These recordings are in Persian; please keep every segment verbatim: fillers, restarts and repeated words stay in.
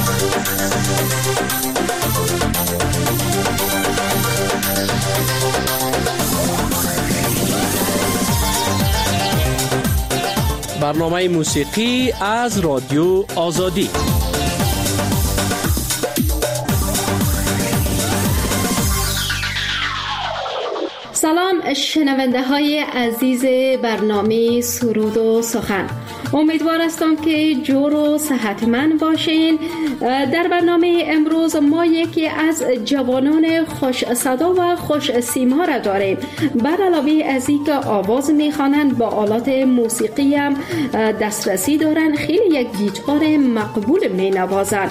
برنامه موسیقی از رادیو آزادی. سلام شنونده های عزیز برنامه سرود و سخن، امیدوار هستم که جور و صحتمند باشین. در برنامه امروز ما یکی از جوانان خوش صدا و خوش سیما را داریم. بر علاوه از اینکه آواز میخوانند، با آلات موسیقی هم دسترسی دارند، خیلی یک گیتار مقبول مینوازند.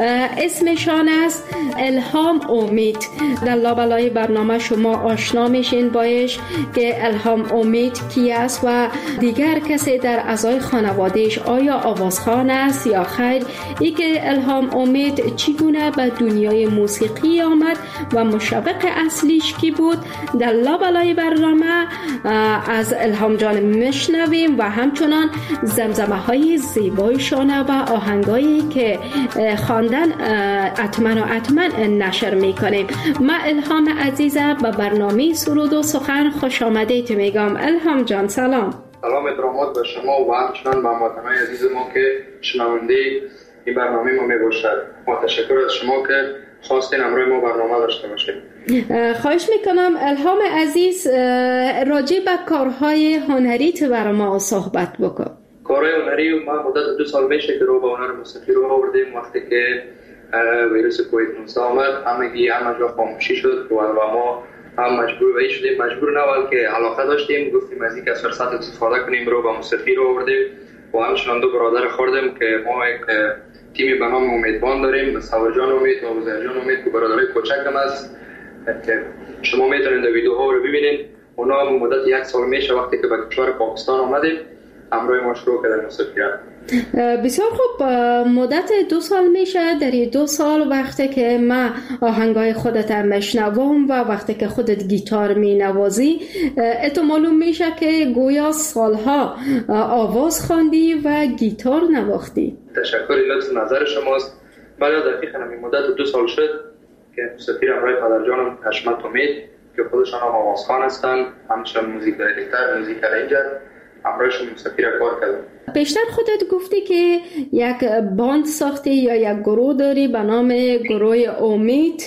اسمشان است الهام امید. در لابلای برنامه شما آشنا میشین باش که الهام امید کی است و دیگر کسی در اعضای خانوادهش آیا آوازخوان است یا خیر. ای که الهام امید چگونه به دنیای موسیقی آمد و مشوق اصلیش کی بود، در لابلای برنامه از الهام جان میشنویم و همچنان زمزمه های زیبایشان و آهنگایی که خواندن اتمن و اتمن نشر میکنیم. ما الهام عزیزه به برنامه سرود و سخن خوش آمدید میگم. الهام جان سلام. سلام ادرامات به شما و همچنان به هموطنان عزیز ما که شنونده این برنامه ما میباشد. ما تشکر از شما که خواستین امروز ما برنامه داشته باشیم. خواهش میکنم الهام عزیز راجع به کارهای هنریت برای ما صحبت بکن. کارهای هنری ما مدت دو سال میشه که رو به هنر موسیقی رو آوردیم. وقتی که ویروس کووید نوزده آمد همگی همه جا خاموشی شد و ما هم مجبور به این شدیم، مجبور نه که علاقه داشتیم، گفتیم از اینکه از فرصت استفاده کنیم رو به موسیقی رو آوردیم و همچنان دو برادر خوردیم که ما یک تیمی به نام امیدوان داریم، مصطفی جان امید و عزیز جان امید که برادرای کوچک هم است که شما میتونید در ویدیوها رو ببینید. اونا مدت یک سال میشه وقتی که به کشور پاکستان آمدیم همراه ما شروع کردن موسیقی. بسیار خوب. مدت دو سال میشه. در دو سال وقتی که ما آهنگای خودت هم میشنوم و وقتی که خودت گیتار مینوازی، اتو معلوم میشه که گویا سالها آواز خواندی و گیتار نواختی. تشکر لطف نظر شماست. بله دقیقاً همین مدت دو سال شد که موسیقی همراه پدرجانم حشمت امید که خودشان هم آوازخوان هستن، همچنان موزیک دایرکتر، موزیک ارنجر، همراهشون موسیقی را کار کردم. بیشتر خودت گفتی که یک باند ساختی یا یک گروه داری به نام گروه امید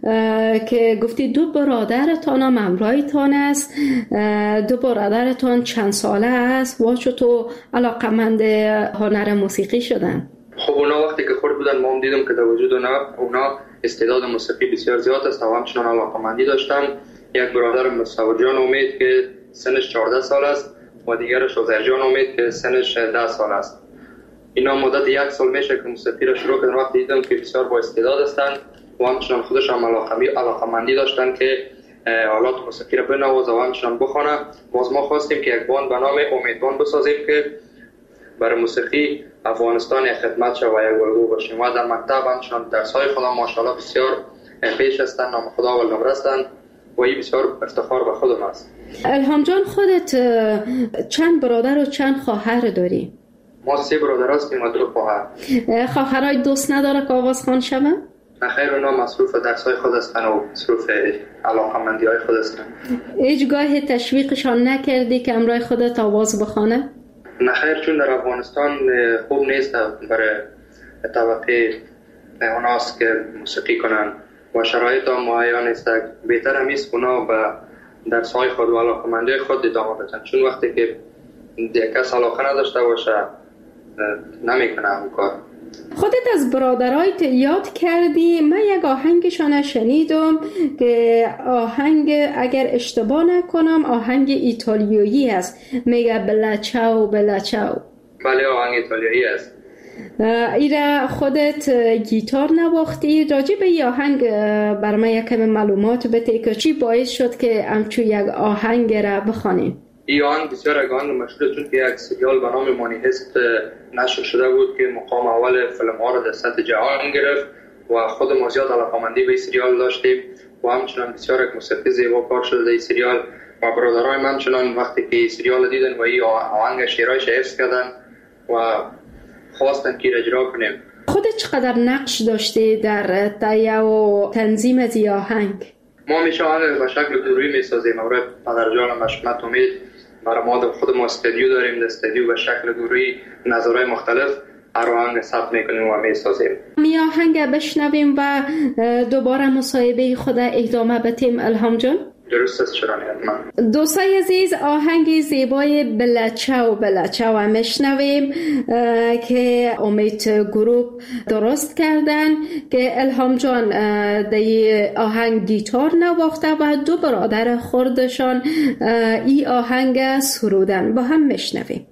که گفتی دو برادرتان هم همراهتان است. دو برادرتان چند ساله است و چطور علاقمند هنر موسیقی شدن؟ خب اونا وقتی که خورد بودن ما هم دیدم که در وجود اونا, اونا استعداد موسیقی بسیار زیاد است و همچنان علاقمندی داشتن. یک برادر مصطفی جان امید که سنش چهارده سال است و دیگرش عزیز جان امید که سنش ده سال است. اینا مدت یک سال میشه که موسیقی را شروع کردن. وقتی دیدم که بسیار با استعداد هستند و همچنان خودش هم علاقمندی داشتن که آلات موسیقی را بنوازه و همچنان بخوانه، باز ما خواستیم که یک باند به نام امیدوان بسازیم که برای موسیقی افغانستان خدمت شود و یک الگو باشیم. و در مکتب همچنان درس‌های خودم ماشاءالله بسیار پیش هستند، نام خدا اول نمره هستند و این بسیار افتخار به خودم است. الهام جان خودت چند برادر و چند خواهر داری؟ ما سه برادر هستیم و دو خواهر. خواهرای دوست نداره که آوازخوان شوند؟ نه خیر، اونا مصروف درس‌های خود هستن و مصروف علاقه‌مندی‌های خود هستن. هیچگاه تشویقشان نکردی که همراه خودت آواز بخوانه؟ نه خیر، چون در افغانستان خوب نیست برای طبقه اوناست که موسیقی کنن و شرایط هم مهیا نیست. بهتر هم است اونا به درس‌های خود و علاقه‌مندی خود ادامه بدن، چون وقتی که یک کس علاقه نداشته باشه نمیکنه اون کار. خودت از برادرایت یاد کردی. من یک آهنگشان شنیدم که آهنگ اگر اشتباه نکنم آهنگ ایتالیایی است، میگه بلا چاو بلا چاو. بله آهنگ ایتالیایی است. ایره خودت گیتار نواختی. راجع به این آهنگ بر من یک کم معلومات بده که چی باعث شد که همچون یک آهنگ را بخوانیم؟ این آهنگ بسیار یک آهنگ مشهور، چون که یک سریال به نام مانیفست نشر شده بود که مقام اول فیلم ها را در سطح جهان گرفت و خود ما زیاد علاقه‌مندی به این سریال داشتیم و همچنان بسیار یک موسیقی زیبا کار شده در این سریال و برادرای من همچنان وقتی که این سریال دیدن و این آهنگ شعرهایش حفظ کردن و خواستن که اجرا کنیم خودت چقدر نقش داشته در تهیه و تنظیم از این آهنگ؟ ما میشه آهنگ به شکل گروهی میسازیم. برای پدرجان مشمت امید برای ما خود ما استودیو داریم، در استودیو به شکل گروهی نظرهای مختلف هر آهنگ ثبت میکنیم و میسازیم. می آهنگ بشنویم و دوباره مصاحبه خود ادامه بدیم. الهام جان درست است، چرا نه؟ دوستای عزیز، آهنگ زیبای بلچاو بلچاو میشنویم که امید گروپ درست کردن که الهام جان در آهنگ گیتار نواخته و دو برادر خردشان ای آهنگ سرودن. با هم میشنویم.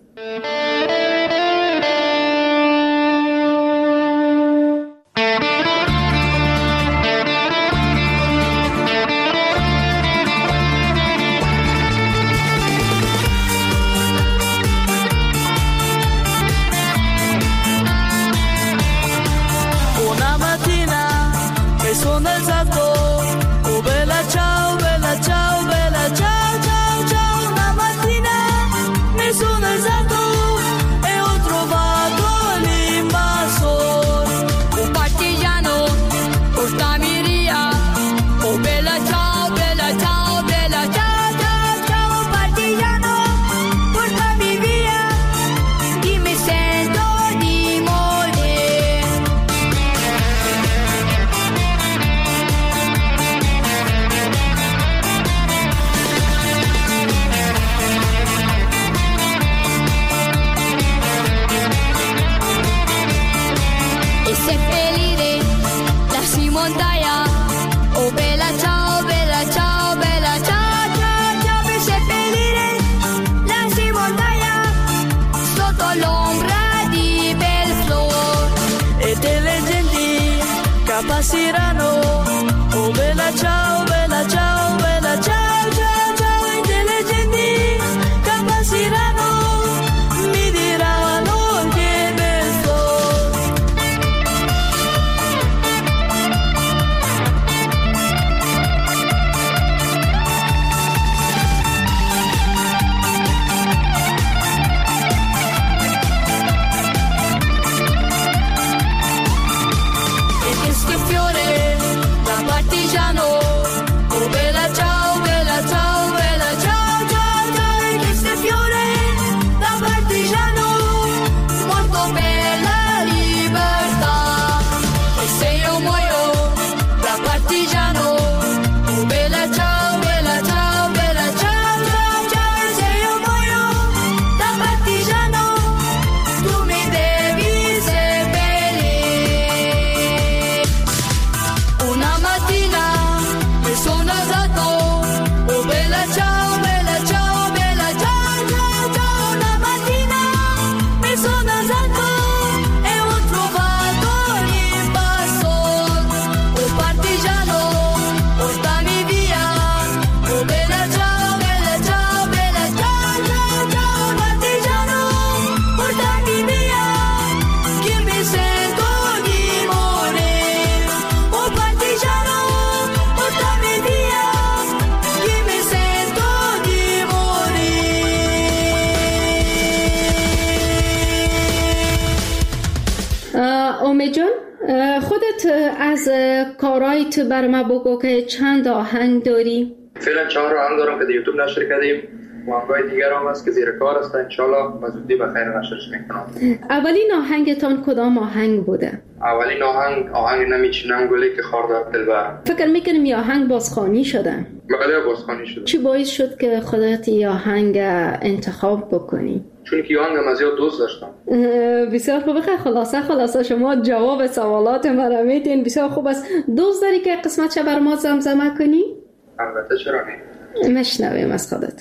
امید جان، خودت از کارایت بر ما بگو که چند آهنگ داری؟ فعلا چهار آهنگ دارم که در یوتیوب نشر کردیم. آهنگای دیگر هم هست که زیر کار است، انشالله بزودی بخیر نشرش میکنم. اولین آهنگتان کدام آهنگ بوده؟ اولین آهنگ آهنگ نمیچینم گلی که خاردار دلبر. فکر میکنم این آهنگ بازخوانی شده؟ بله بازخوانی شده. چی باعث شد که خودت این آهنگ انتخاب بکنی؟ چون که آهنگ من زیاد دوست داشتم. بسیار خوبه. خلاصه خلاصه شما جواب سوالات مرا میدین. بسیار خوب است. دوست داری که قسمتش بر ما زمزمه کنی؟ البته چرا نه. مشنویم از خودت.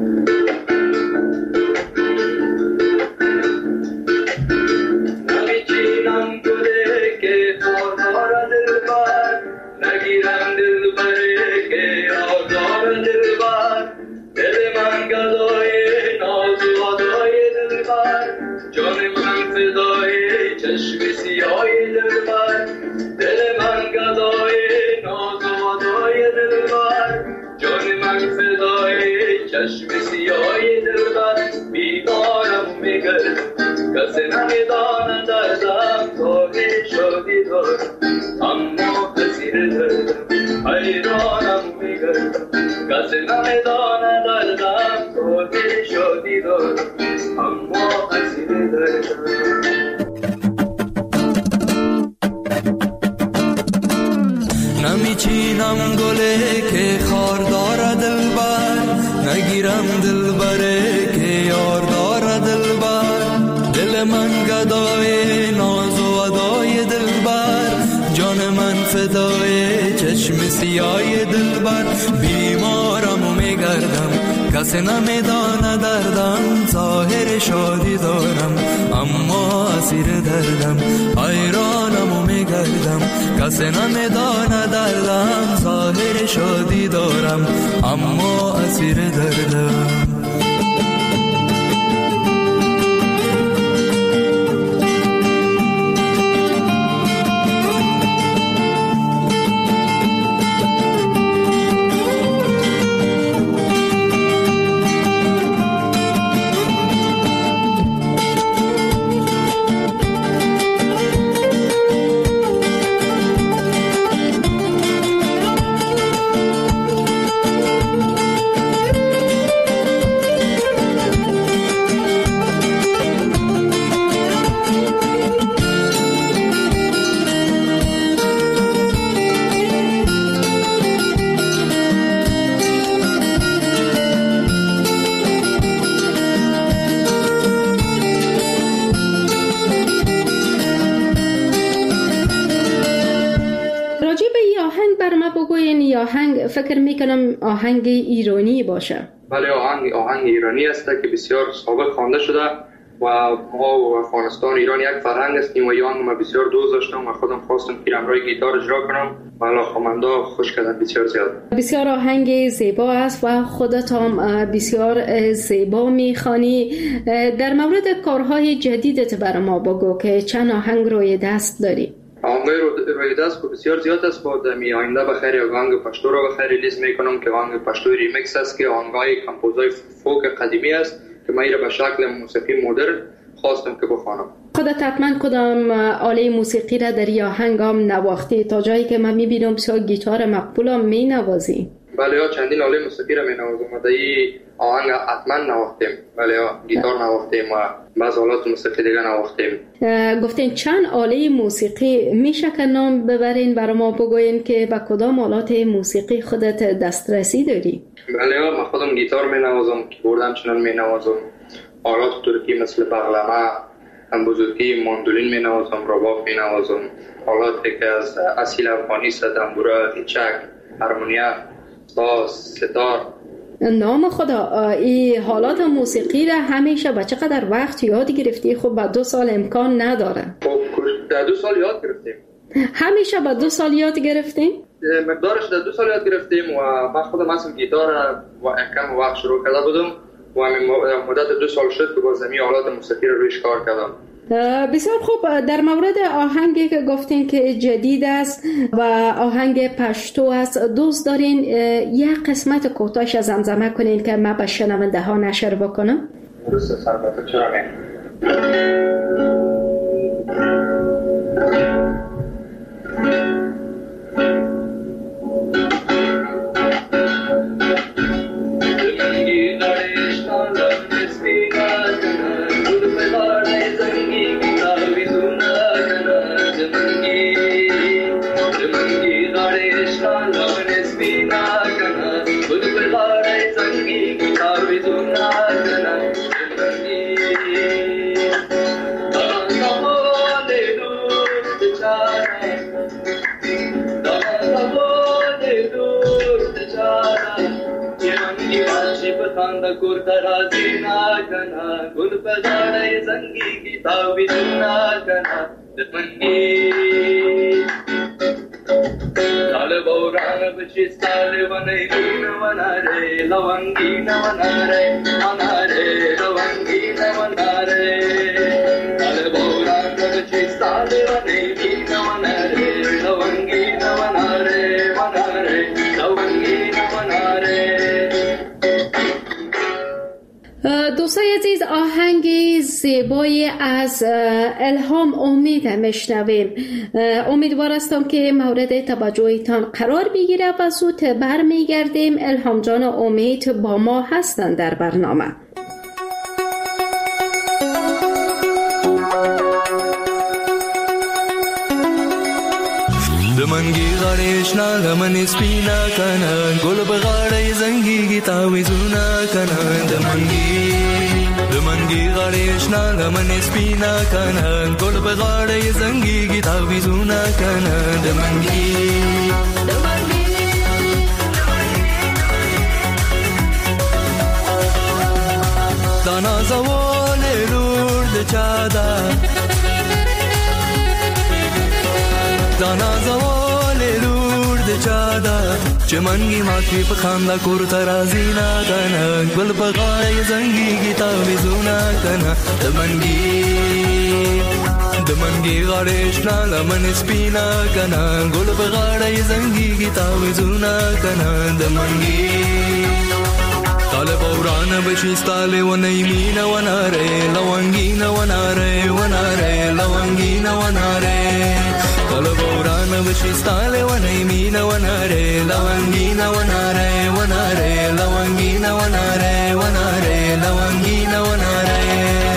نمیچینم گله که خاردار دلبر، نگیرم دلبره که آزار دلبر. دل من گدای ناز و ادای دلبر، جان من فدای چشم سیاه دلبر. دل من گدای ناز و ادای دلبر، جان من فدای چشم سیاه دلبر. بیمارم میگرد کسی نمیداند دردم تو هیچ شادی دارم اما اسیر دردم حیرانم میگردم کسی نمیدانه دردم ظاهر شادی دارم اما اسیر دردم نمیچینم گله که خار داره دلبر نگیرم دلبره که یار داره دلبر دل من گدای ناز و ادای دلبر جان من فدای چشم سیای دلبر بیمارم و میگردم کسی نمیدانه دردم ظاهر شادی دارم اما اسیر دردم حیرانم و میگردم کسی نمیدانه دردم ظاهر شادی دارم اما اسیر دردم آهنگ فکر میکنم آهنگ ایرانی باشه. بله آهنگ آهنگ ایرانی است که بسیار سابق خوانده شده و ما و افغانستان ایران یک فرهنگ هستیم و این آهنگ ما بسیار دوست داشتم و خودم خواستم که روی گیتار اجرا کنم و حالا خواننده خوش کردن بسیار زیاد. بسیار آهنگ زیبا است و خودت هم بسیار زیبا میخوانی. در مورد کارهای جدیدت برای ما بگو که چند آهنگ روی دست داری؟ آهنگای روی دست که بسیار زیاد است. با دمی آینده بخیر آهنگ پشتو را بخیر ریلیز میکنم که آهنگ پشتو ریمیکس است که آهنگای کمپوزای فوک قدیمی است که من را به شکل موسیقی مدرن خواستم که بخوانم. خودت حتما کدام آله موسیقی را در این آهنگ هم نواختی تا جایی که من میبینم بسیار گیتار مقبول هم می نوازی؟ بله ها چندین آله موسیقی را می نوازم و در این آهنگ حتما نواختیم. بله ها گیتار نواختیم و بعض آلات موسیقی دیگه نواختیم. گفتین چند آله موسیقی میشه که نام ببرین برای ما بگوین که با کدام آلات موسیقی خودت دسترسی داری؟ بله ها من خودم گیتار می نوازم، کیبورد همچنان می نوازم، آلات ترکی مثل بغلمه، هم بزرگی ماندولین می نوازم، رباب می نوازم، آلاتی که از اصیل افغانی است، دنبوره، هیچک، هارمونیا، ساز، ستار. نام خدا، این حالات موسیقی را همیشه با چقدر وقت یاد گرفتی؟ خب با دو سال امکان نداره. خب در دو سال یاد گرفتیم. همیشه با دو سال یاد گرفتیم؟ مقدارش در دو سال یاد گرفتیم و من خودم اصلا گیتار و کم وقت شروع کرده بودم و مدت دو سال شد که با زمین آلات موسیقی رو رویش کار کردم. بسیار خوب. در مورد آهنگی که گفتین که جدید است و آهنگ پشتو است، دوست دارین یک قسمت کوتاهش زمزمه کنین که من به شنونده ها نشر بکنم؟ درست است البته، چرا نه؟ دوستای عزیز، آهنگ زیبایی از الهام امید میشنویم. امیدوار هستم که مورد توجهتان قرار بگیره و زود برمیگردیم. الهام جان و امید با ما هستند در برنامه. دمنگی غریش نا لمن سپینا کنا گل بغاڑی زنگی گی تاویزونا کنا دمنگی دمنگی غریش نا لمن سپینا کنا گل بغاڑی زنگی گی تاویزونا کنا دمنگی دمنگی دانا زوال رورد چادا دانا زوال رورد چادا چمنگی ماتی پخاندا کورتا رازینا کنا گل بغای زنگی گی تاویزونا کنا دمنگی دمنگی غاڑیش نا لمن سپینا کنا گل بغای زنگی گی تاویزونا کنا دمنگی طالب اوران بشیستال و نیمین و ناره لونگین و ناره و ناره لونگین و ناره طالب اوران بشیستال و نیمین و ناره لونگین و ناره و ناره لونگین و ناره و ناره لونگین و ناره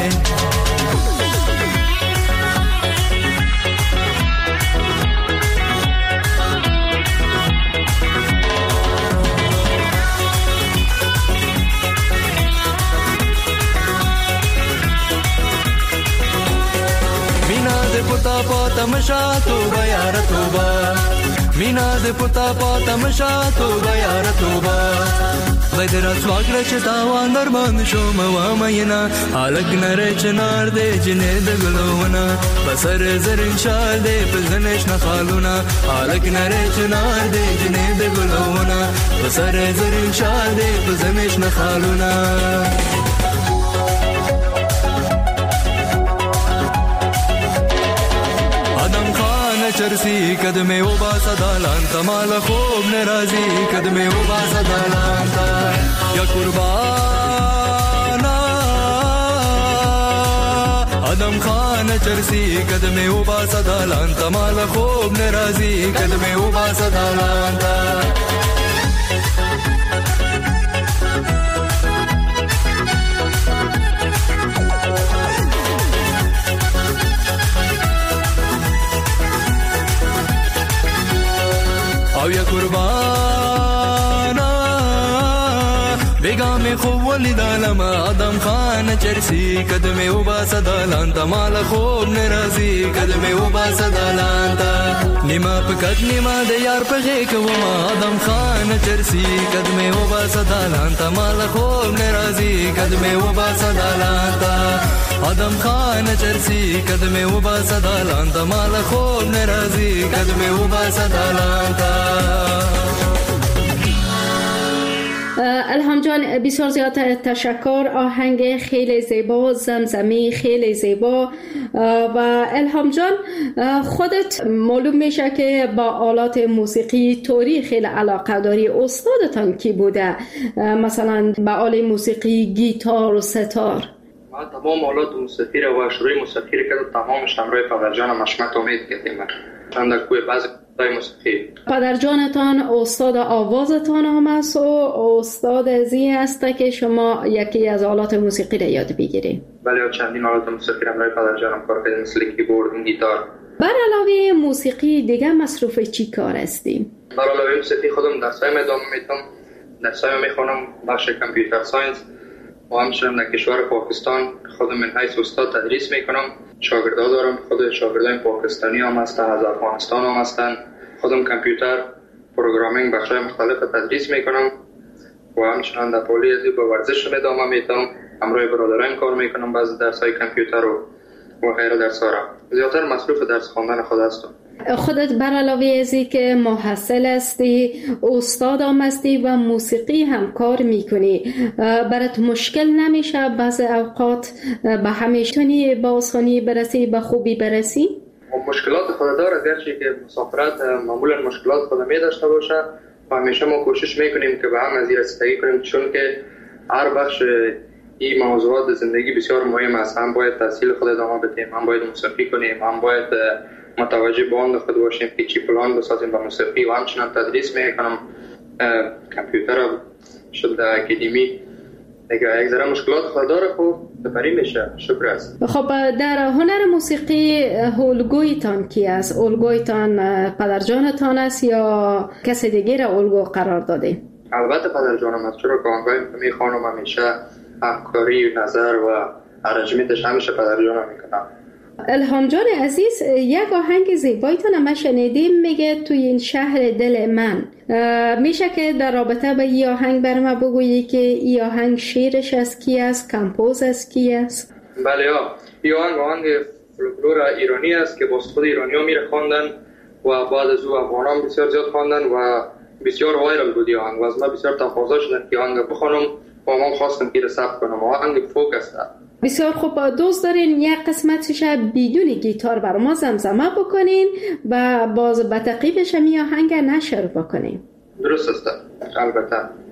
पुता पोतमशा तो यार तोबा मीना दे पुता पोतमशा तो यार तोबा वैदरा स्वाग रचतावा नरबंद शोमवा मयना अलग नरच नार दे जिने दगलोवना बसर जरिन शाल दे पजनश नखालुना अलग नरच नार दे जिने दगलोवना बसर जरिन शाल दे पजनश नखालुना चरसी कदमे उबा सदालांता माला खूब नराजी कदमे उबा सदालांता या कुर्बाना आदम खान चरसी कदमे उबा सदालांता माला खूब नराजी कदमे उबा सदालांता या कुर्बाना बेगा में खूब दालमा आदम खान चरसी कदमे उबा सदालांता माला खूब नराजी कदमे उबा सदालांता निमा पकद निमा दे यार पगे कवमा आदम खान चरसी कदमे उबा सदालांता माला खूब नराजी कदमे उबा सदालांता आदम खान चरसी कदमे उबा सदालांता माला खूब नराजी कदमे उबा सदालांता الهام جان بسیار زیاد تشکر. آهنگ خیلی زیبا، زمزمی خیلی زیبا. و الهام جان خودت معلوم میشه که با آلات موسیقی طوری خیلی علاقه داری. استادتان کی بوده؟ مثلا با آلات موسیقی گیتار و ستار. ما تمام آلات موسیقی رو و شروع موسیقی رو که تمامش همراه پدرجانم حشمت امید کردیم. چند کوی بعضی موسیقی. پدرجانتان استاد آوازتان هم است و استاد ازی است که شما یکی از آلات موسیقی را یاد بگیرید. بله، چندین آلات موسیقی را برای پدرجانم کار کردیم، مثل کیبورد، گیتار. بر علاوه موسیقی دیگه مصروف چی کار هستیم؟ بر علاوه موسیقی خودم درسایم ادامه میدم. درسایم میخونم بخش کامپیوتر ساینس و همچنین در کشور پاکستان خودم من حیث استاد تدریس میکنم. شاگردا دارم، خود شاگردان پاکستانی هم هستن، از افغانستان هم هستن. خودم کامپیوتر پروگرامینگ بخشای مختلف تدریس میکنم و همچنین در پولی ازی با ورزش ادامه میدم. همراه برادران کار میکنم بعضی درسای کامپیوتر و و غیره درس‌ها را. زیادتر مصروف درس خواندن خود هستم. خودت بر علاوه ازی که محصل هستی، استاد هم هستی و موسیقی هم کار میکنی، برات مشکل نمیشه بعضی اوقات به همیشتونی با آسانی برسی، به خوبی برسی؟ مشکلات خود داره، گرچه که مسافرت معمولا مشکلات خود می داشته باشه و همیشه ما کوشش میکنیم که به هم از این رسیدگی کنیم، چون که هر بخش این موضوعات زندگی بسیار مهم است. هم باید تحصیل خود ادامه بدیم، هم باید موسیقی کنیم، هم باید متوجه به آن خود باشیم که چی پلان بسازیم به موسیقی و همچنان تدریس میکنم. کامپیوتر شد در اکادمی دیگه یک ذره مشکلات خود داره، خب بری میشه. شکر است. خب در هنر موسیقی الگویتان کی است؟ الگویتان پدرجانتان است یا کسی دیگه را الگو قرار داده؟ البته پدرجانم است، چرا که آنگاه می خانم همیشه همکاری و نظر و ارنجمنتش همیشه پدرجانم میکنم. الهام جان عزیز، یک آهنگ زیبایتان ما شنیدیم میگه توی این شهر دل من. میشه که در رابطه به این آهنگ بر ما بگویی که این آهنگ شیرش از کی است، کمپوز از کی است؟ بله ها، این آهنگ آهنگ فولکلور ایرانی است که با خود ایرانی ها میره خواندن و بعد از او افغانان بسیار زیاد خواندن و بسیار وایرال بود این آهنگ و از ما بسیار تقاضا شدن که آهنگ بخونم و من خواستم که ثبت کنم. آهنگ فوک است. بسیار خوب. دوست دارین یک قسمتش بدون گیتار بر ما زمزمه بکنین و باز به تعقیبش می آهنگ نشر بکنین. درست است. البته.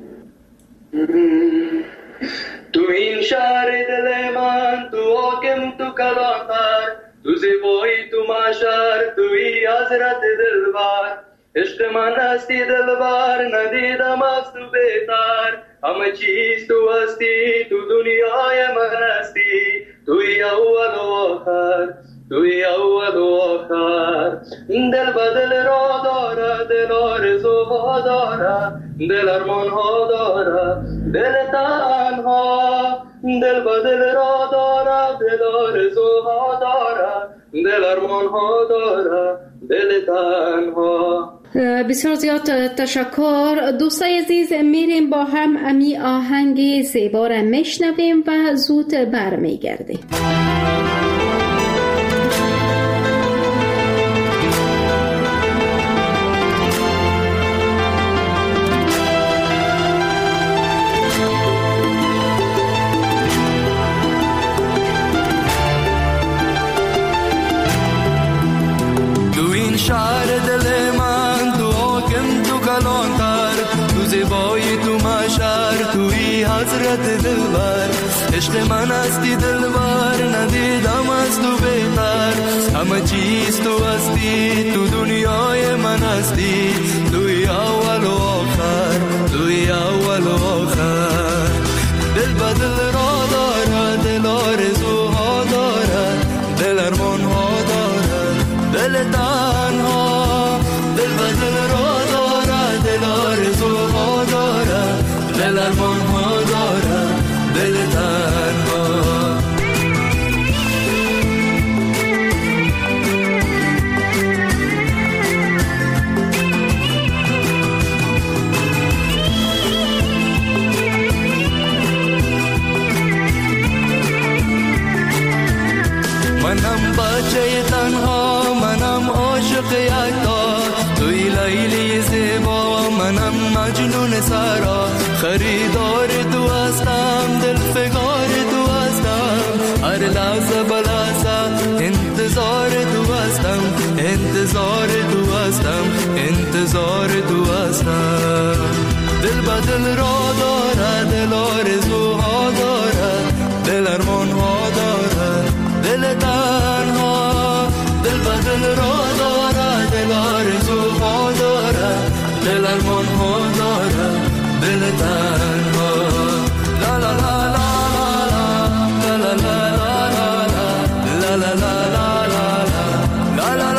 تو این شهر دل من، تو حاکم، تو کلانتر، تو زیبایی، تو معشر، توی حضرت دلبر. عشق من هستی دلبر، ندیدم از تو بهتر. همه چیز تو هستی، تو دنیای من هستی. توی اول و آخر، توی اول و آخر. دل به دل را داره، دل آرزوها داره، دل ارمانها داره، دل تنها. دل به دل را داره، دل آرزوها داره، دل ارمانها داره، دل تنها. بسیار زیاد تشکر دوستای عزیز. میریم با هم امی آهنگ زیبا را میشنویم و زود برمیگردیم. تو این شهر دل من، تو حاکم، تو کلانتر، تو زیبایی، تو معشر، توی حضرت دلبر. عشق من هستی دلبر، ندیدم از تو بهتر. همه چیز تو هستی، تو دنیای من هستی. توی اول و آخر، توی اول و آخر. دل به دل را داره، دل آرزوها داره، دل ارمانها داره، دل تنها. دل به دل را داره، دل آرزوها داره، دل ارمانها داره، دل تنها. منم بچه تنها، منم عاشق یکتا. توی لیلی زیبا، منم مجنون سرا. خریدار تو هستم، دل فگار تو هستم. هر لحظه بلحظه انتظار تو هستم، انتظار تو هستم، انتظار تو هستم. دل به دل را داره، دل آرزوها داره، دل ارمانها داره، دل تنها. دل به دل را داره، دل آرزوها داره، دل ارمانها داره، دل تنها. لا لا لا لا لا لا لا لا لا لا لا لا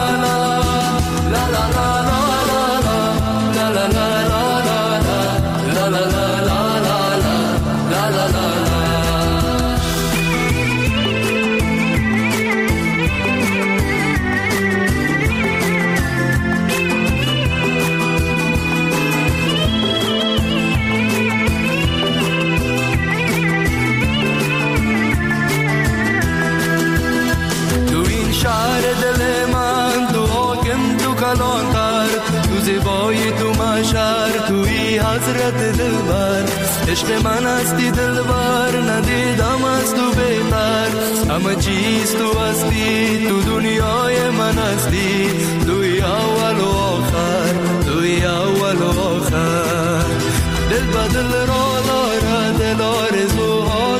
حضرت دلبر. عشق من هستی دلبر، ندیدم از تو بهتر. همه چیز تو هستی، تو دنیای من هستی. توی اول و آخر، توی اول و آخر. دل به دل را داره، دل آرزوها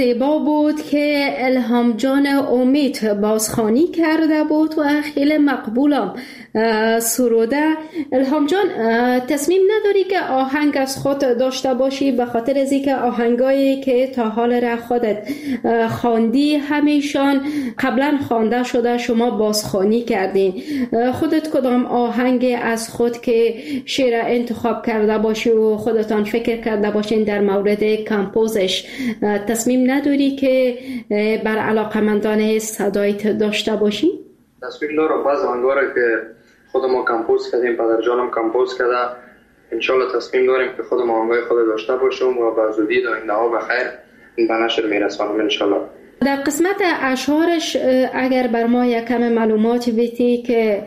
زیبا بود که الهام جان امید بازخوانی کرده بود و خیلی مقبولم سروده. الهام جان، تصمیم نداری که آهنگ از خود داشته باشی؟ به خاطر از اینکه آهنگایی که تا حال را خودت خواندی همیشان قبلا خوانده شده، شما بازخوانی کردین. خودت کدام آهنگ از خود که شعر انتخاب کرده باشی و خودتان فکر کرده باشین در مورد کمپوزش تصمیم نداری که بر علاقمندان صدایت داشته باشی؟ تصمیم دارم بعض آهنگا که خود ما کمپوز کردیم، پدر جانم کمپوز کرده، انشالله تصمیم داریم که خود ما آهنگای خود داشته باشم و با زودی در آینده ها بخیر به نشر میرسانم انشالله. در قسمت اشعارش اگر بر ما یکم معلومات بیتی که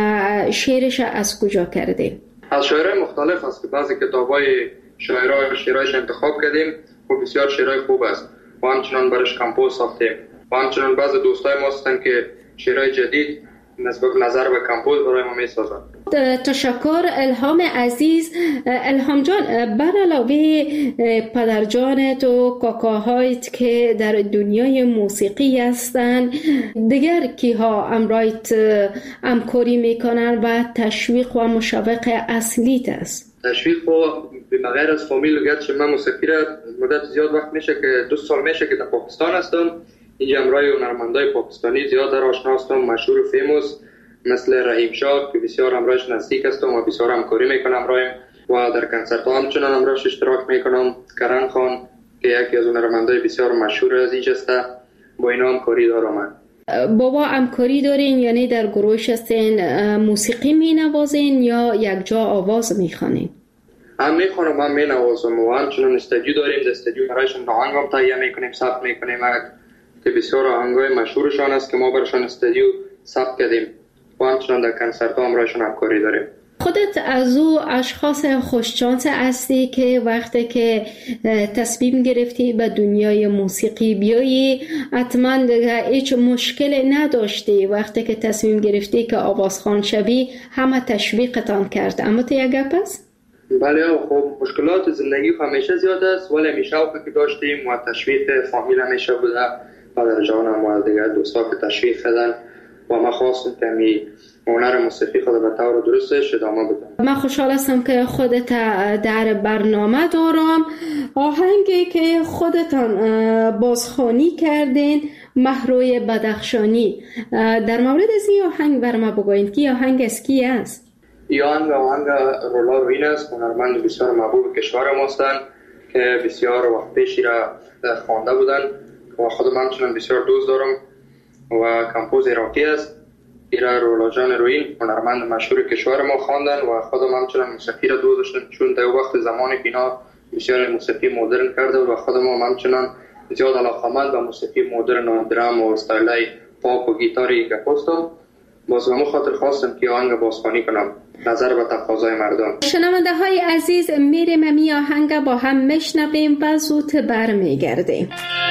شعرش از کجا کردی؟ از شاعرای مختلف است که بعضی کتابای شاعرای شعرایش انتخاب کردیم و بسیار شعرهای خوب است و همچنان برش کمپوز ساختیم و همچنان بعضی دوستای ما هستن که شعرهای جدید نسبت نظر به کمپوز برای ما میسازن. تشکر الهام عزیز. الهام جان، بر علاوه پدر جانت و کاکاهایت که در دنیای موسیقی هستن، دیگر کیها امرایت همکاری میکنن و تشویق و مشوق اصلیت است؟ تشویق و بغیر از فامیل گرچه من موسیقی را مدت زیاد وقت میشه که دو سال میشه که در پاکستان هستم، اینجا امرای هنرمندای پاکستانی زیاد در آشنا هستم، مشهور و فیموس مثل رحیم شاه که بسیار امرایش نزدیک هستم و بسیار همکاری میکنم امرایم و در کنسرت ها همچنان امرایش اشتراک میکنم. کرن خان که یکی از هنرمندای بسیار مشهور از اینجا است، با اینا همکاری دارم. بابا همکاری دارین، یعنی در گروهش هستین موسیقی می نوازین یا یک جا آواز می خوانین؟ هم می خوانم هم می نوازم و همچنان استودیو داریم، در استودیو برایشون آهنگ هم تهیه میکنیم، ثبت میکنیم که بسیار آهنگای مشهورشان است که ما برایشون استودیو ثبت کردیم و همچنان در کنسرت ها هم برایشون همکاری داریم. خودت از او اشخاص خوششانس هستی که وقتی که تصمیم گرفتی به دنیای موسیقی بیایی حتما دیگه هیچ مشکل نداشتی؟ وقتی که تصمیم گرفتی که آوازخوان شوی همه تشویقتان کرد، اما تو یک گپ است؟ بله خب مشکلات زندگی همیشه زیاد است ولی همیشه شوقی که داشتیم و تشویق فامیل همیشه بوده، پدر جانم و دیگر دوستا که تشویق کردن و ما خواستم که می هنر موسیقی خود به طور درستش ادامه بدم. من خوشحال هستم که خودت در برنامه دارم. آهنگی که خودتان بازخوانی کردین، مهروی بدخشانی، در مورد از این آهنگ بر ما بگوین که آهنگ از کی است؟ این آهنگ آهنگ رولا روین است، هنرمند بسیار محبوب کشور ما هستند که بسیار وقت پیشی را خوانده بودن و خودم همچنان بسیار دوست دارم و کمپوز عراقی است. ایرا رولا جان روین هنرمند مشهور کشور ما خواندن و خودم همچنان موسیقی را دوست داشتم چون در وقت زمانی که اینا بسیار موسیقی مدرن کرده و خودم هم همچنان زیاد علاقه‌مند به موسیقی مدرن و درام و استایلای پاپ و گیتاری گپستم. باز به خاطر خواستم که آهنگ بازخوانی کنم نظر به تقاضای مردم. شنونده های عزیز، میریم می آهنگ با هم میشنویم و زود برمیگردیم.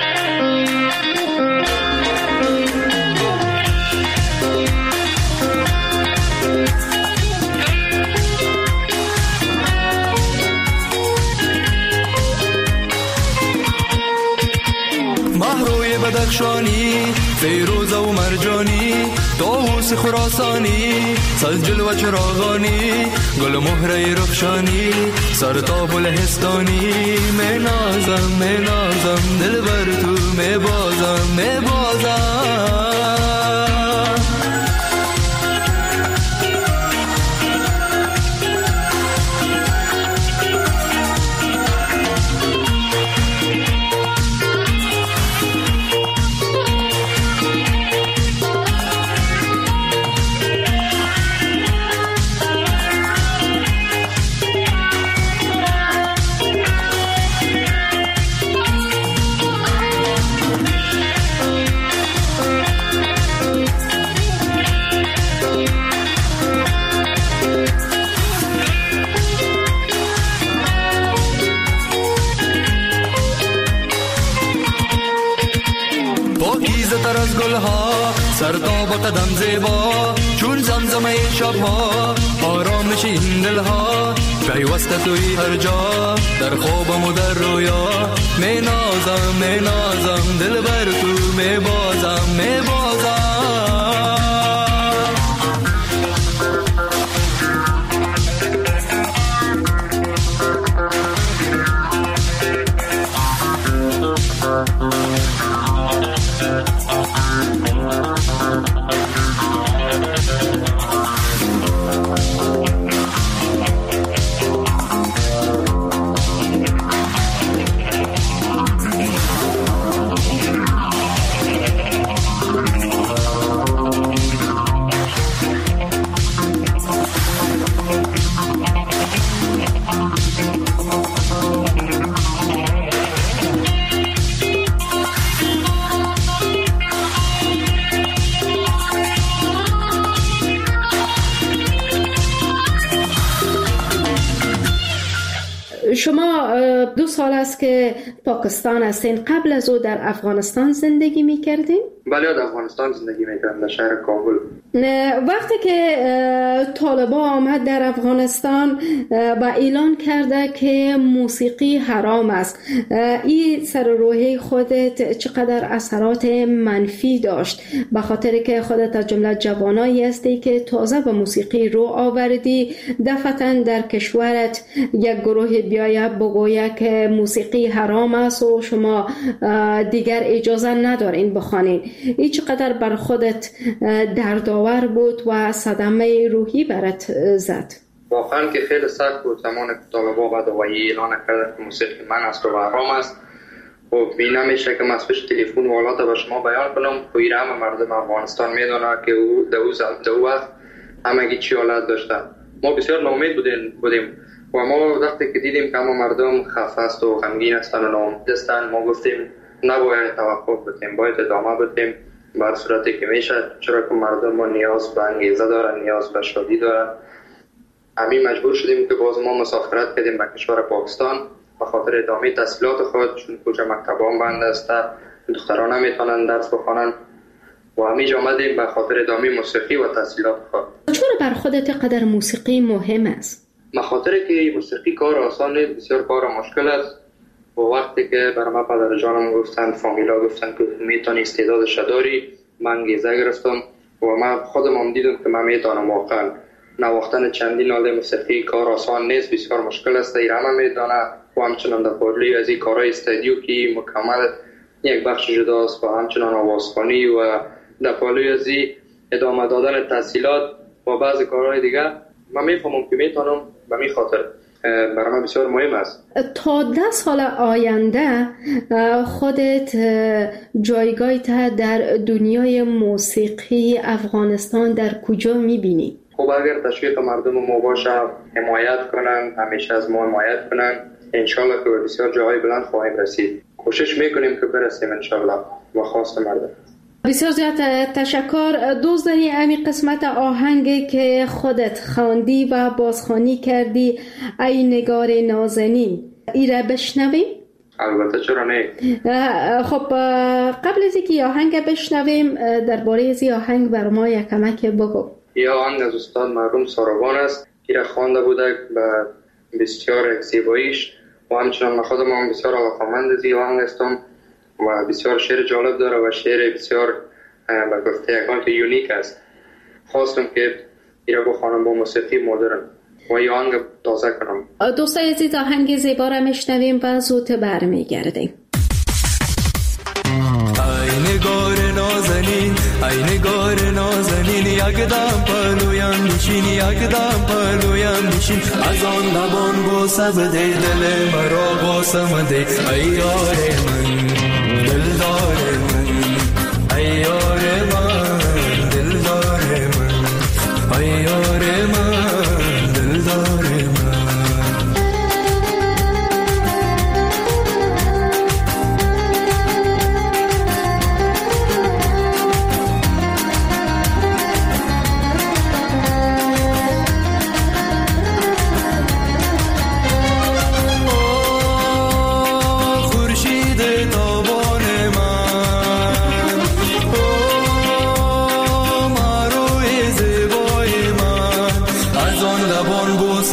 مهروی بدخشانی، فیروزه و مرجانی، طاووس خراسانی، سجل و چراغانی، گل مهره رخشانی، سرتاب و لهستانی. می نازم می نازم دل بر تو می بازم می بازم. پاکیزه تر از گلها، سرتاب و قدم زیبا، چون زمزمه شبها، آرامش این دلها پیوسته توی هر جا، در خوابم و در رویا می نازم می نازم، دل بر تو می بازم می بازم. شما دو سال است که پاکستان هستین، قبل از او در افغانستان زندگی میکردین؟ بله، در افغانستان زندگی میکردم، در شهر کابل. وقتی که طالبان آمد در افغانستان و اعلان کرده که موسیقی حرام است، این سر روحی خودت چقدر اثرات منفی داشت؟ به خاطر که خودت از جمله جوانایی هستی که تازه به موسیقی رو آوردی، دفعتاً در کشورت یک گروه بیایه بگویه که موسیقی حرام است و شما دیگر اجازه ندارین بخوانین. این چقدر بر خودت دردآور بود و صدمه روحی برات زد؟ واقعا که خیلی سخت بود زمان که طالبان بعد وی اعلان کردن که موسیقی من است و حرام است. و می نمیشه که مسئول تلفن و حالات به شما بیان کنم، خیلی همه مردم افغانستان میدونه که او در او وقت همگی چی حالت داشتن. ما بسیار ناامید بودیم بودیم و ما وقتی که دیدیم که همه مردم خفه است و غمگین هستن و ناامید هستن، ما گفتیم نباید توقف بکنیم، باید ادامه بدیم بر صورتی که میشه، چرا که مردم ما نیاز به انگیزه دارن، نیاز به شادی دارن. همین مجبور شدیم که باز ما مسافرت کردیم به کشور پاکستان به خاطر ادامه تحصیلات خود، چون کجا مکتبان بند است، دختران نمیتونن درس بخونن و همینجا آمدیم به خاطر ادامه موسیقی و تحصیلات خود. چرا بر خودت قدر موسیقی مهم است؟ به خاطر که موسیقی کار آسان نیست، بسیار کار مشکل است. و وقتی که برای من پدر جانم گفتن، فامیلا گفتن که میتونی استعدادش داری، من انگیزه گرفتم و من خودم هم دیدم که من میتونم. واقعا نواختن چندین آله موسیقی کار آسان نیست، بسیار مشکل است. ایران میدونه و همچنان در پارلی از این کارهای استودیو که مکمل یک بخش جداست و همچنان آوازخوانی و در پارلی از این ادامه دادن تحصیلات و بعضی کارهای دیگه من میفهمم که میتونم. به می خاطر برای من بسیار مهم است. تا ده سال آینده خودت جایگاهت در دنیای موسیقی افغانستان در کجا میبینی؟ خب اگر تشویق مردم ما باشه، حمایت کنن، همیشه از ما حمایت کنن، انشالله که بسیار جاهای بلند خواهیم رسید. کوشش میکنیم که برسیم انشالله و خواست مردم. بسیار زیاد تشکر. دوست داری همین قسمت آهنگی که خودت خواندی و بازخوانی کردی، ای نگار نازنین، ایره بشنویم؟ البته چرا نه. خب قبل از اینکه آهنگ بشنویم درباره از آهنگ بر ما یک کمک بگو. این آهنگ از استاد مرحوم ساروان است که را خوانده بوده به بسیار زیباییش و همچنان من خودم هم بسیار علاقه‌مند از این آهنگ هستم و بسیار شعر جالب داره و شعر بسیار به گفته یکان که یونیک است. خواستم که ایره بخوانم با موسیقی مدرن و این آهنگ تازه کنم. دوستای عزیز، آهنگ زیبا را میشنویم و زود برمیگردیم. ای نگار نازنین، ای نگار نازنین، یک دم پلویم میشین، یک دم پلویم میشین، از آن لبان بوسه بده، دل مرا بوسه بده، ای یار من، دلدار من، ای یار من، دلدار من، ای یار من، دلدار من. خورشید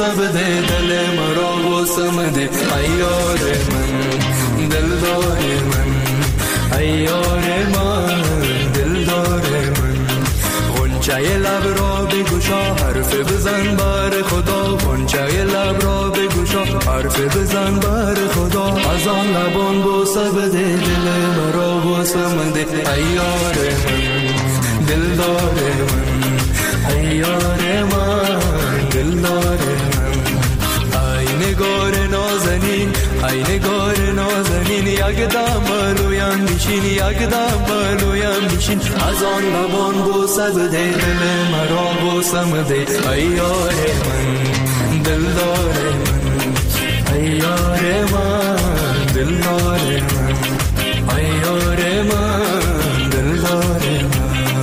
بده دل مرا بوسم ده ای یار من دلدار من ای یار من دلدار من غنچه لب را بگشا حرف بزن بر خدا غنچه لب را بگشا حرف بزن بر خدا از آن لبان بوسه بده دل مرا بوسم ده ای یار من دلدار من ای یار من دلدار من ای نگار نازنین ای نگار نازنین یک دم بلویم بشین یک دم بلویم بشین از آن لبان بوسه بده دل مرا بوسم ده ای یار من دلدار من ای یار من دلدار من ای یار من دلدار من.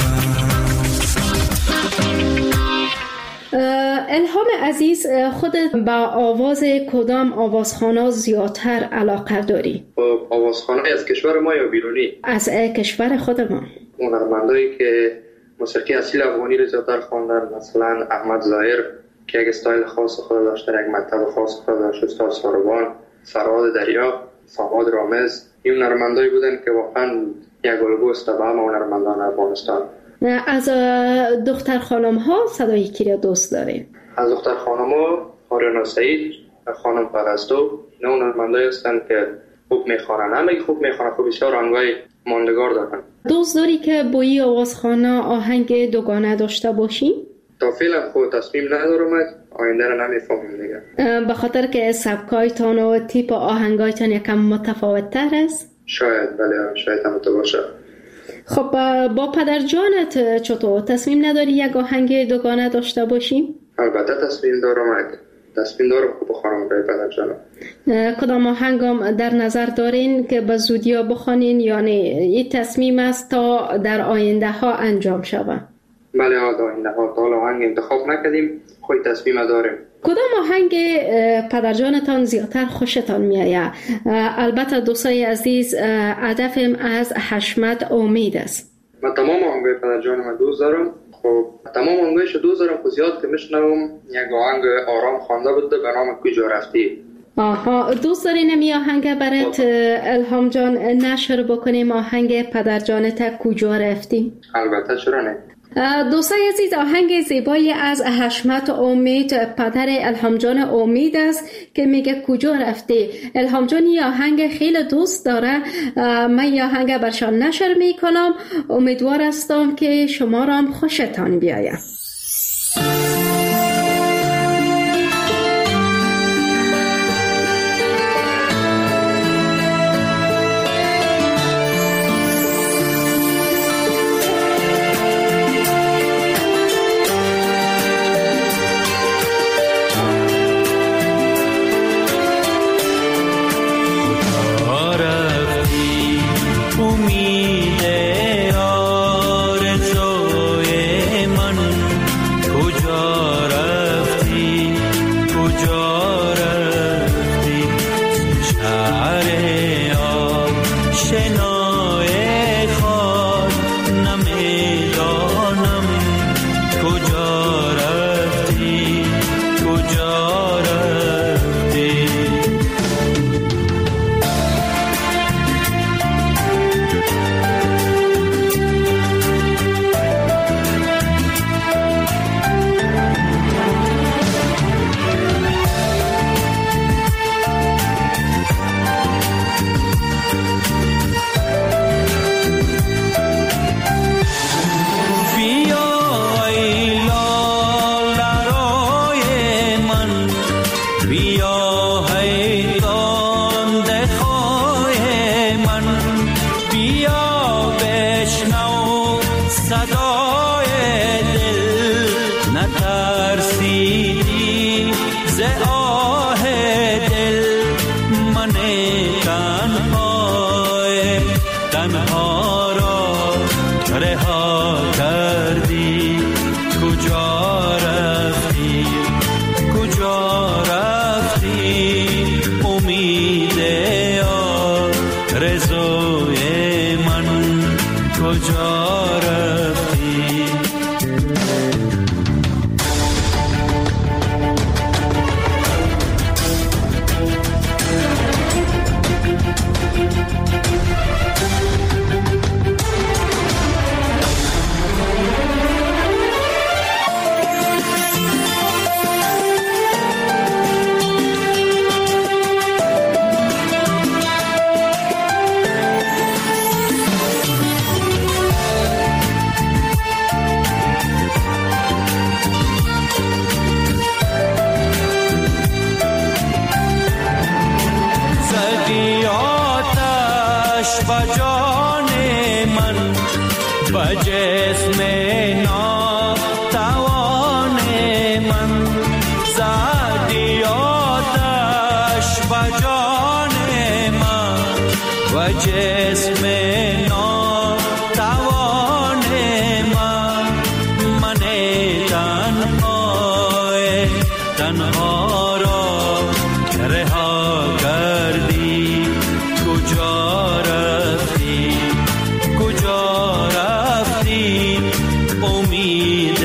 الهام عزیز، خودت با آواز کدام آوازخوان‌ها زیادتر علاقه داری؟ آوازخوان‌های از کشور ما یا بیرونی؟ از کشور خودمان. هنرمندایی که موسیقی اصیل افغانی رو زیادتر خواندن، مثلا احمد ظاهر که یک استایل خاص خود داشته، یک مکتب خاص خود داشته، استاد ساروان، فرهاد دریا، فواد رامز، این هنرمندایی بودن که واقعا یک الگو است به همه هنرمندان افغانستان. از دختر خانم ها صدای کی را دوست دارین؟ از دختر خانم ها آریانا سعید، خانم پرستو، اینا هنرمندایی هستند که خوب میخوانن. همه خوب میخوانن، خوب بسیار آهنگای ماندگار دارن. دوست داری که با این آوازخوان‌ها آهنگ دوگانه داشته باشی؟ تا فعلا خود تصمیم ندارم، آینده رو نمیفهمم دیگه. به خاطر که سبکایتان و تیپ آهنگایتان یکم متفاوت تر است؟ شاید، بله شاید هم تو باشه. خب با پدر جانت چطور؟ تصمیم نداری یک آهنگ دوگانه داشته باشیم؟ البته تصمیم دارم، تصمیم دارم که بخوانم برای پدر جانم. کدام آهنگم در نظر دارین که به زودی بخوانین یا نه این تصمیم است تا در آینده ها انجام شود؟ بله در آینده ها، تا آهنگ انتخاب نکردیم، خود تصمیم داریم. کدام آهنگ پدر جانتان زیادتر خوشتان میآید؟ البته دوستای عزیز، هدفم از حشمت امید است. من تمام آهنگای پدر جانم دوست دارم. خب تمام آهنگایش دوست دارم، خب زیاد که میشنوم یک آهنگ آرام خوانده بوده به نام کجا رفتی. آها، دوست داری نمی آهنگ برات الهام جان نشر بکنیم؟ آهنگ پدر جانت کجا رفتی؟ البته، چرا نه. دوستای عزیز، آهنگ زیبایی از حشمت امید پدر الهام جان امید است که میگه کجا رفتی. الهام جان این آهنگ خیلی دوست داره، من این آهنگ برشان نشر میکنم. امیدوار هستم که شما را هم خوشتان بیاید. و جسم ناتوان من زدی آتش و جان من و جسم ناتوان من من تنهای تنها را رها کردی کجا رفتی کجا رفتی امید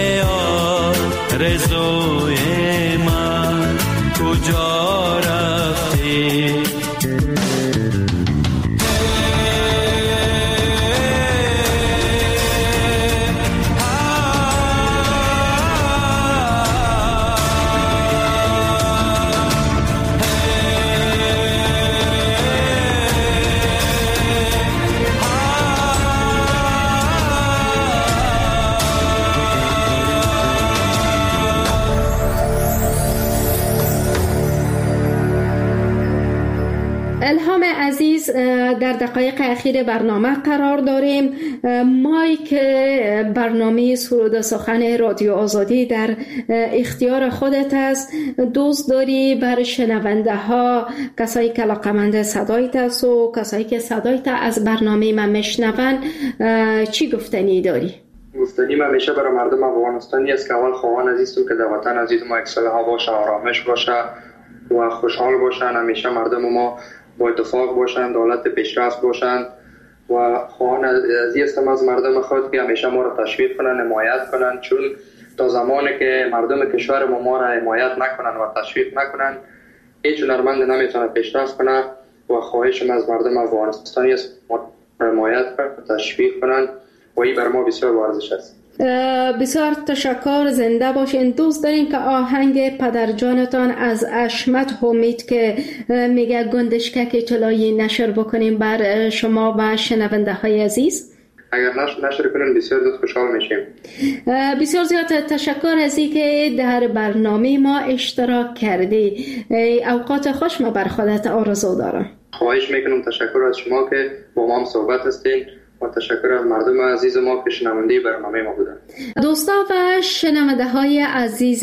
آرزوی من کجا رفتی الهام عزیز، در دقایق اخیر برنامه قرار داریم. مایک برنامه سرود و سخن رادیو آزادی در اختیار خودت است. دوست داری بر شنونده ها، کسایی که علاقمند صدایت است و کسایی که صدایت از برنامه من میشنون، چی گفتنی داری؟ گفتنی من همیشه برای مردم افغانستانی است که اول خواهان عزیزم که در وطن عزیز ما اکسلها باشه، آرامش باشه و خوشحال باشن. همیشه مردم ما با اتفاق باشند، دولت پیشرفت باشند و خواهان عزیز هستم از مردم خود که همیشه ما را تشویق کنند، حمایت کنند، چون تا زمانی که مردم کشور ما ما را حمایت نکنند و تشویق نکنند هیچ هنرمند نمیتونه پیشرفت کنه و خواهشم از مردم افغانستانی است ما حمایت کنند، تشویق کنند و این بر ما بسیار ارزش است. بسیار تشکر، زنده باشین. دوست دارین که آهنگ پدرجانتان از اشمت حمید که میگه گندشکک طلایی نشر بکنیم بر شما و شنونده های عزیز؟ اگر نشر کنین بسیار زیاد خوشحال میشیم. بسیار زیاد تشکر از اینکه در برنامه ما اشتراک کردی. اوقات خوش ما بر خودت آرزو دارم. خواهش میکنم، تشکر از شما که با ما هم صحبت هستین و تشکر از مردم عزیز ما که شنونده برنامه ما بودن. دوستا و شنونده های عزیز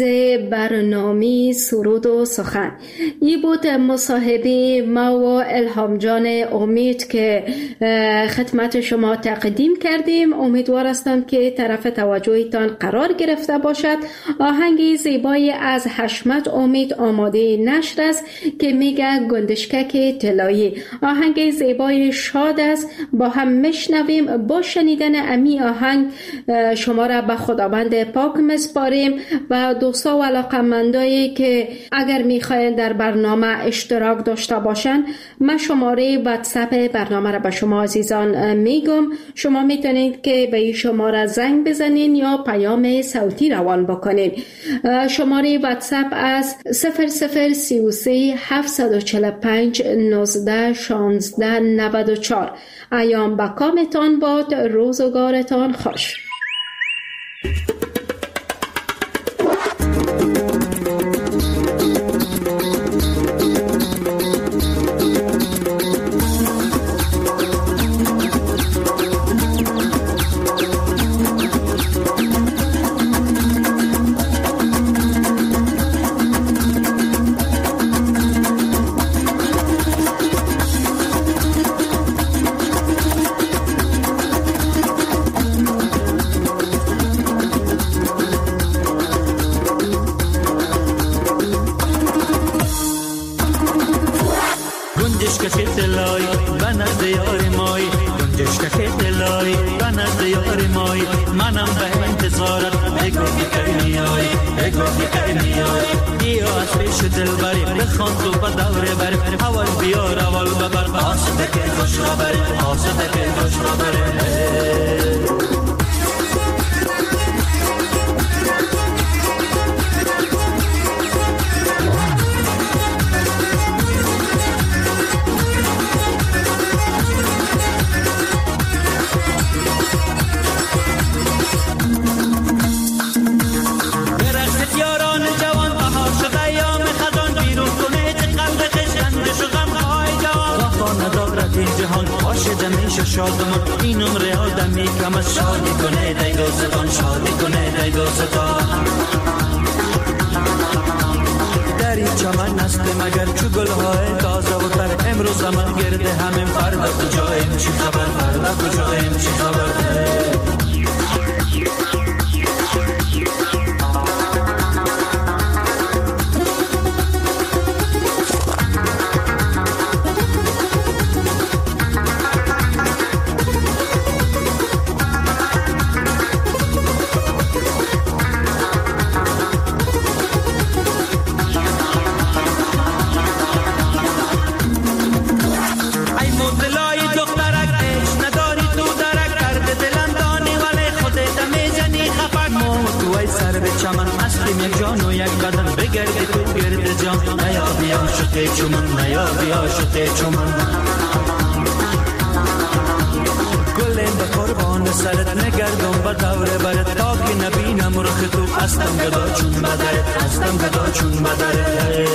برنامه سرود و سخن، این بود مصاحبه ما و الهام جان امید که خدمت شما تقدیم کردیم. امیدوار هستم که طرف توجهتان قرار گرفته باشد. آهنگ زیبایی از حشمت امید آماده نشر است که میگه گندشکک طلایی. آهنگ زیبای شاد است، با هم میشنویم. با شنیدن امی آهنگ شما را به خداوند پاک مسپاریم و دوستا و علاقمندایی که اگر میخواین در برنامه اشتراک داشته باشن، من شماره واتساپ برنامه را به شما عزیزان میگم. شما میتونید که به این شماره زنگ بزنین یا پیام صوتی روان بکنین. شماره واتساپ از صفر صفر سی و سه هفتصد و چهل و پنج نوزده شانزده نود و چهار. ایام با کامتان باد، روزگارتان خوش. شادمان این عمر آدمی کم از شادی کنه دی دوستان شادی کنه دی دوستان در این چمن است مگر چو گلهای تازه و تر امروز من گرده همین فردا کجاییم چی خبر فردا کجاییم چی خبر یک جان و یک بدن بگرده تو گرد جان نیا بیا شده چومن نیا بیا شده چومن گلیم به قربان سرت نگردم به دور برت تا که نبینم رخ تو هستم گدا چون مدرت هستم گدا چون مدرت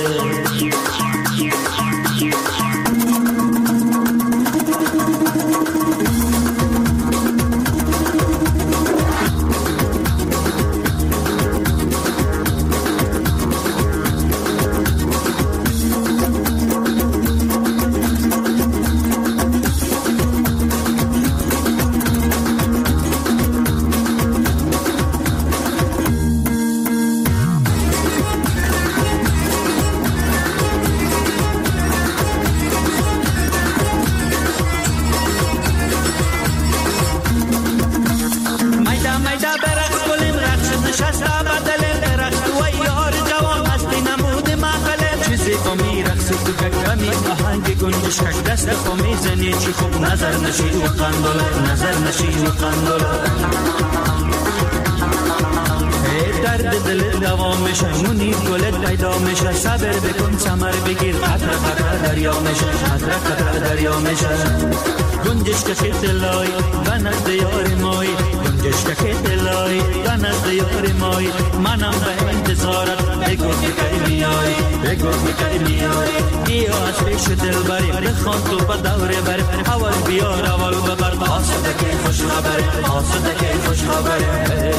دست پا میزنی چی خوب نظر نشی و قندولا نظر نشی و قندولا درد دل دوام میشه منیر گلت پیدا میشه صبر بکن ثمر بگیر قطر قطر دریا میشه قطر قطر دریا میشه گنجش که دلای و نزد یار مای گنجش که دلای و نزد یار مای منم به انتظارت بگو که میای بگو که میای بیا از پیش دل بری بخوان تو به دوره بری اول بیار اول ببر آسوده که خوش خبره آسوده که خوش خبره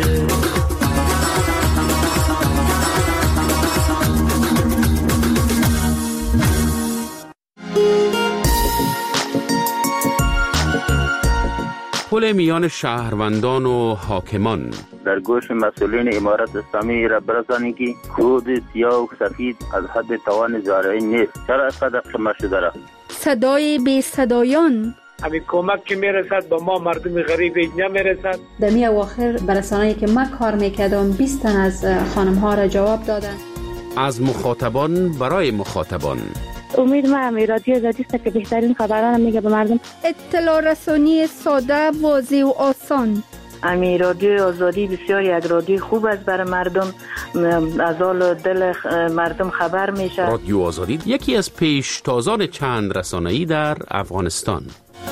پل میان شهروندان و حاکمان در گوش مسئولین امارت اسلامی را برسانید که خود سیاه و سفید از حد توان زارعی نیست. چرا اینقدر خمار شده را؟ صدای بی صدایان همین کمک که میرسد با ما مردم غریب نمیرسد. در می اواخر برسانه‌ای که من کار میکردم بیست تن از خانم ها را جواب دادن. از مخاطبان برای مخاطبان امید ما هم رادیو آزادی است که بهترین خبران میگه به مردم. اطلاع رسانی ساده، واضح و آسان. امی رادیو آزادی بسیار یک رادیو خوب است برای مردم، از حال دل مردم خبر میشه. رادیو آزادی یکی از پیشتازان چند رسانه‌ای در افغانستان.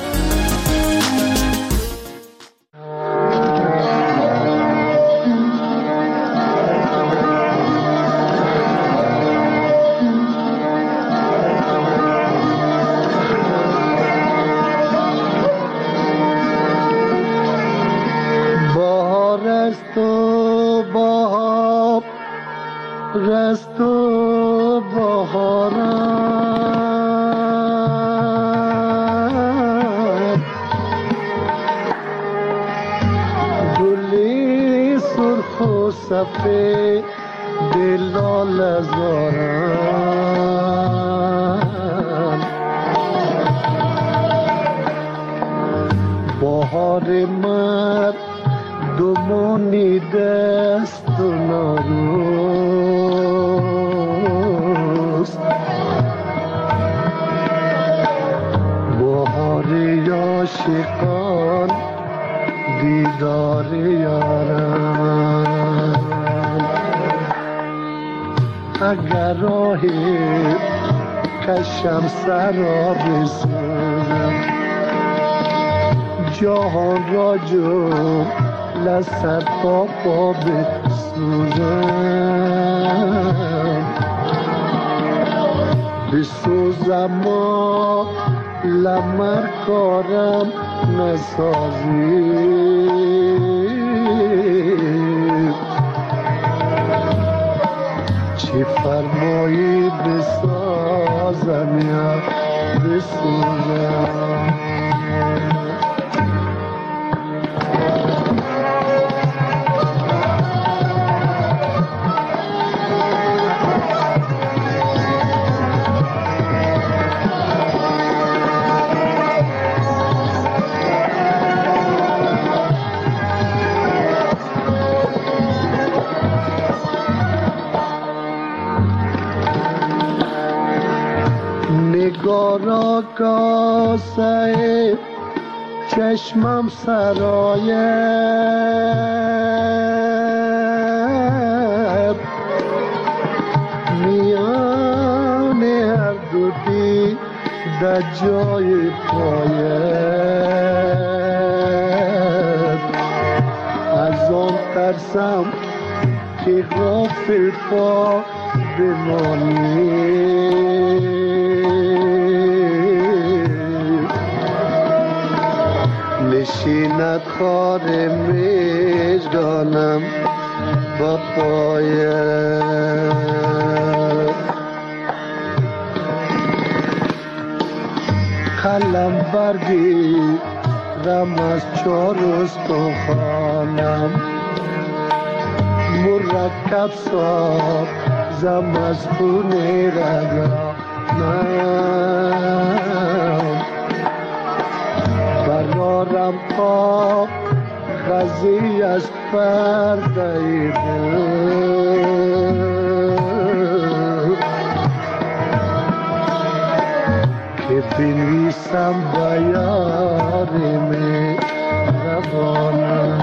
اگر راه کشم سرا بسوزم جهان را جمله سر تا پا بسوزم بسوزم ما لمر کارم نسازی چی فرمایی بسازم یا بسوزم نگارا کاسه چشمم سرایت میان هر دو دی در جای پایت از آن ترسم که غافل پا بمانی نشیند خار مژگانم با پایت قلم بردی رم از چار استخوانم مرکب ساز زم از خون رگانم برارم پا خزی از پرده دل که بنویسم بیار مهربانم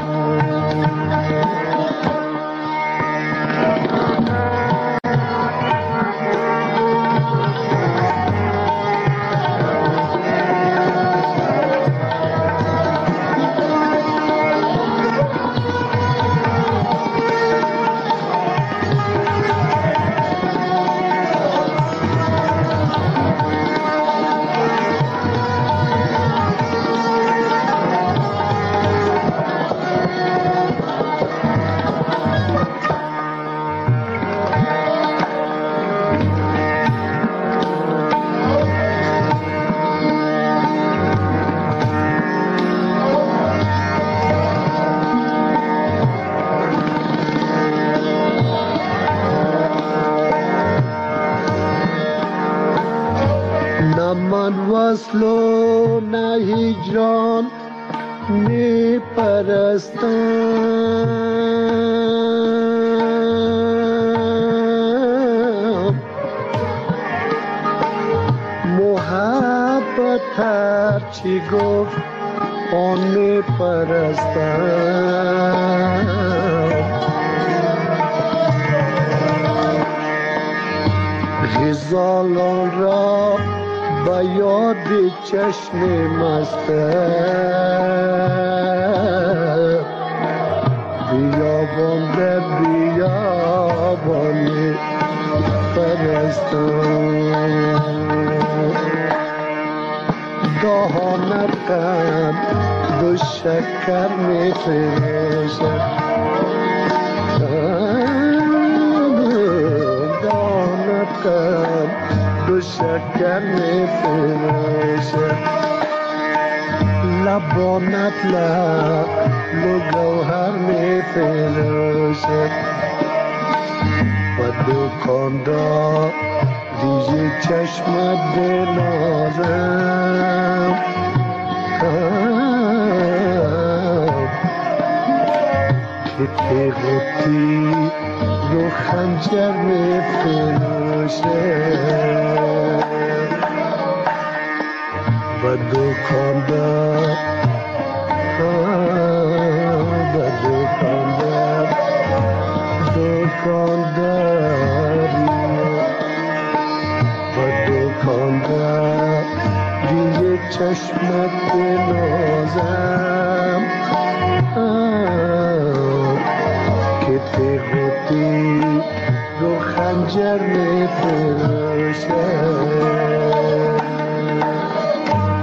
وصل و نه هجران می پرستم محبت هر چی گفت آن می پرستم غزالان را با یاد چشم مستم بیابان در بیابان پرستم دهانتم دو شکر می فرشد دهانتم دو شکر می فرشد لبانت لب و گوهر می فرشد و دکاندار دیجه چشمت بنازم که تیغتی رو خنجر می فرشد و دکاندار و دکاندار دکانداری و دکاندار دیگه چشمت بنازم که تیغتی رو خنجر می فرشد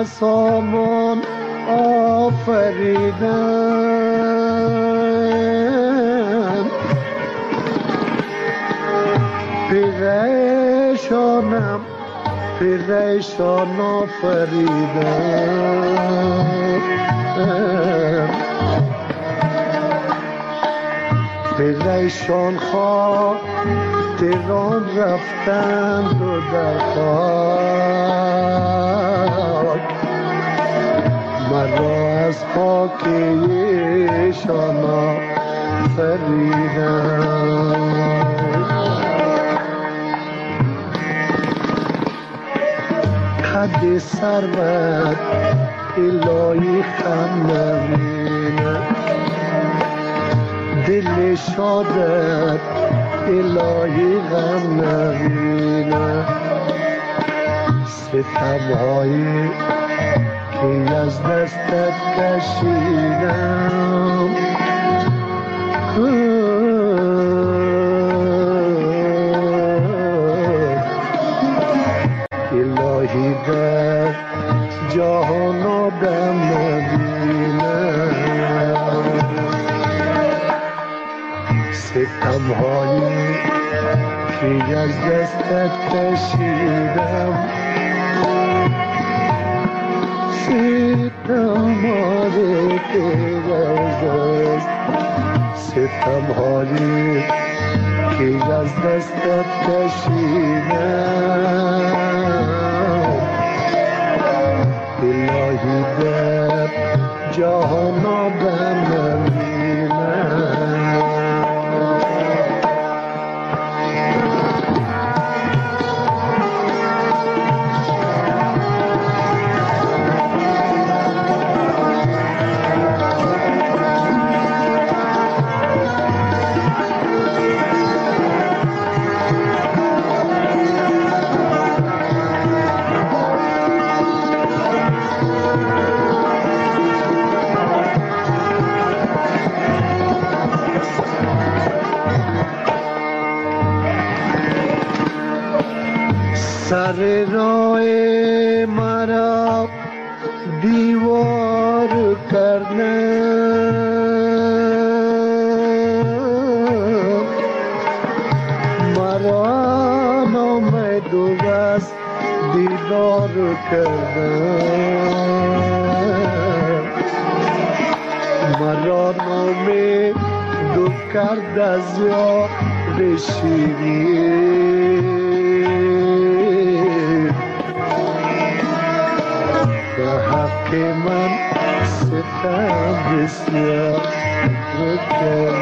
سامان آفریدم پیغیشانم پیغیشان آفریدم پیغیشان خواه تیران رفتند و در خاک مرا از خاکیشان آفریدند قد ثروت الهی خم نبینه دل شادت الهی غم نبینه ستم هایی که از دستت کشیدم الهی در جهان آدم نبینم ستم هایی که از دستت کشیدم ستم هایی که از دست ستم هایی که از دستت کشیدم الهی در جهان آدم نبینم سر راه مرا دیوار کردن مرا نامید و بس دیدار کردن مرا نامید و کرد از یار شیرین که من ستم بسیار بکرد